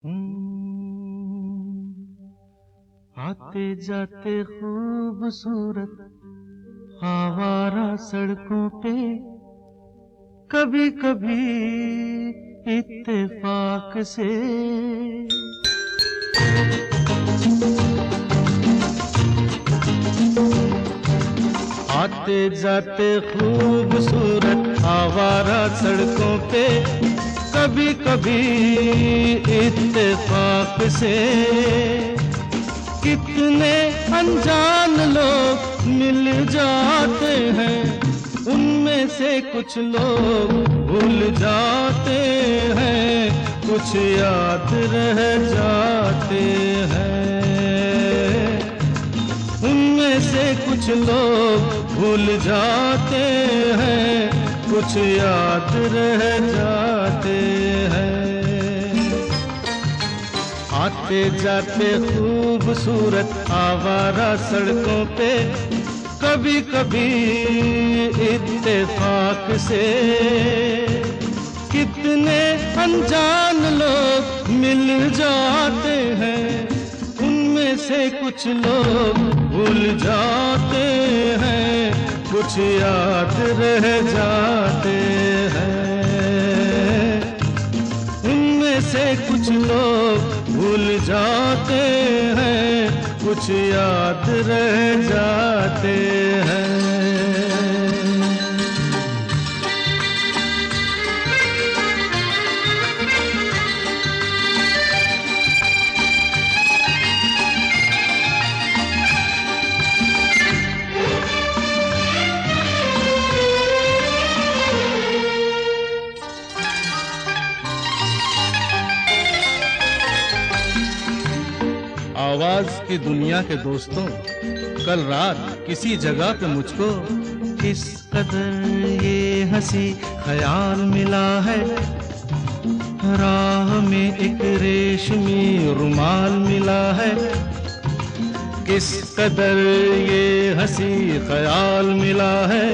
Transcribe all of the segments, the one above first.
आते जाते खूबसूरत आवारा सड़कों पे कभी कभी इत्तेफाक से आते जाते खूबसूरत आवारा सड़कों पे कभी कभी इत्तेफाक से कितने अनजान लोग मिल जाते हैं, उनमें से कुछ लोग भूल जाते हैं, कुछ याद रह जाते हैं। उनमें से कुछ लोग भूल जाते हैं, कुछ याद रह जाते हैं। आते जाते खूबसूरत आवारा सड़कों पे कभी कभी इत्तेफाक से कितने अनजान लोग मिल जाते हैं, उनमें से कुछ लोग भूल जाते हैं, कुछ याद रह जाते हैं। उनमें से कुछ लोग भूल जाते हैं, कुछ याद रह जाते हैं। आवाज की दुनिया के दोस्तों, कल रात किसी जगह पे मुझको किस कदर ये हंसी ख्याल मिला है, राह में एक रेशमी रुमाल मिला है। किस कदर ये हंसी ख्याल मिला है,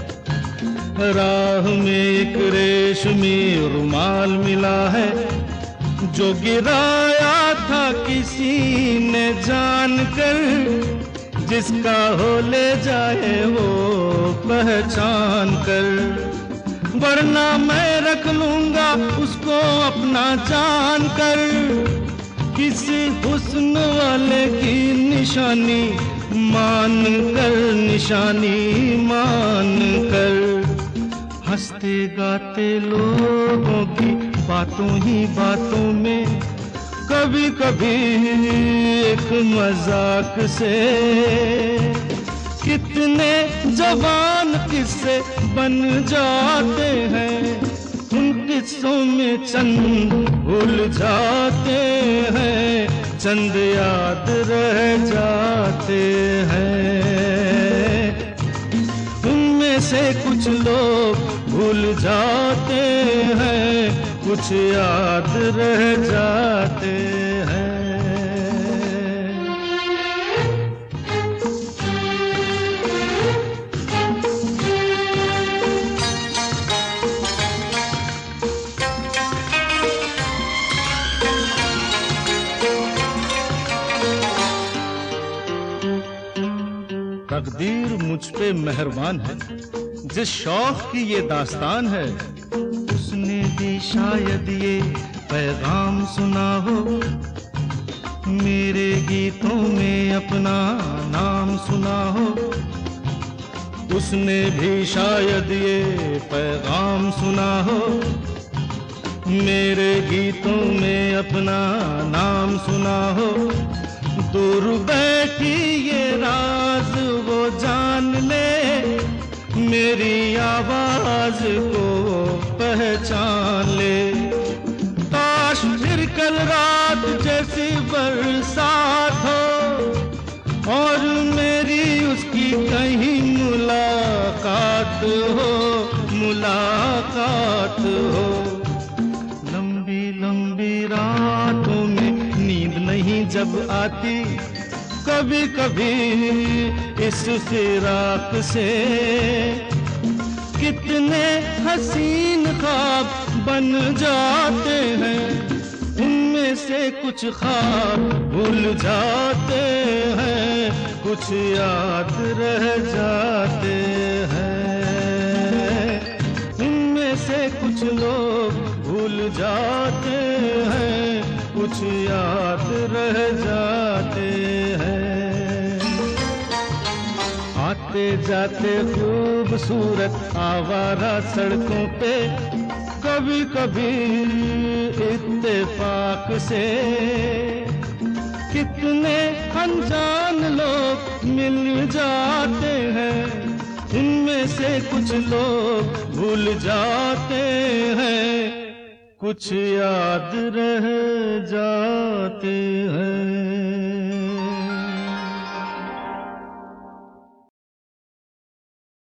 राह में एक रेशमी रुमाल मिला है। जो गिराया था किसी ने जानकर, जिसका हो ले जाए वो पहचान कर, वरना मैं रख लूंगा उसको अपना जान कर। किसी हुस्न वाले की निशानी मान कर, निशानी मान कर, हंसते गाते लोगों की बातों ही बातों में कभी कभी एक मजाक से कितने जवान किस्से बन जाते हैं। उन किस्सों में चंद भूल जाते हैं, चंद याद रह जाते हैं। उनमें से कुछ लोग भूल जाते हैं, कुछ याद रह जाते हैं। तकदीर मुझ पे मेहरबान है, जिस शौक की ये दास्तान है, उसने भी शायद ये पैगाम सुना हो, मेरे गीतों में अपना नाम सुना हो। उसने भी शायद ये पैगाम सुना हो, मेरे गीतों में अपना नाम सुना हो। दूर बैठी ये राज वो जान ले, मेरी आवाज को पहचान ले। काश फिर कल रात जैसी बरसात हो और मेरी उसकी कहीं मुलाकात हो, मुलाकात हो। लंबी लंबी रातों में नींद नहीं जब आती, कभी कभी इस फिराक से कितने हसीन ख्वाब बन जाते हैं। उनमें से कुछ ख्वाब भूल जाते हैं, कुछ याद रह जाते हैं। इनमें से कुछ लोग भूल जाते हैं, कुछ याद रह जाते हैं। आते जाते खूबसूरत आवारा सड़कों पे कभी कभी इत्तेफाक से कितने अनजान लोग मिल जाते हैं। इनमें से कुछ लोग भूल जाते हैं, कुछ याद रह जाते हैं।